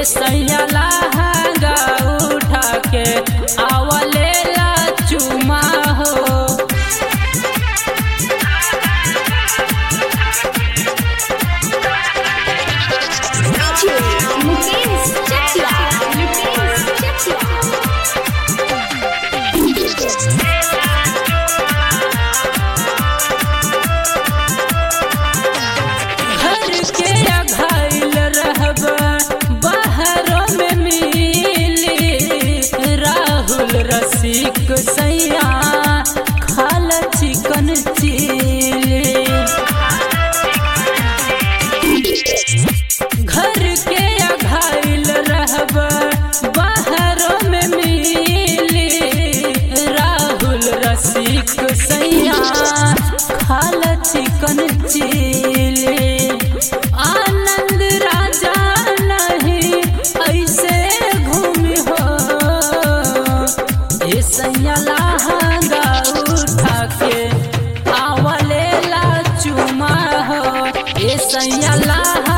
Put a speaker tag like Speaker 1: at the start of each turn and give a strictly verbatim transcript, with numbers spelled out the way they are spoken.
Speaker 1: सैया लहंगा उठा के आवले ला चुमा हो। रसिक सैया खाल चिकन चिली घर के अघाइल रहब बाहरों में मिली। राहुल रसिक सैया खाल चिकन चिली। आनंद राजा नहीं ऐसे घूमी हो। ये सैया लहंगा उठा के आवले ला चुमा हो। ये सैया लहंगा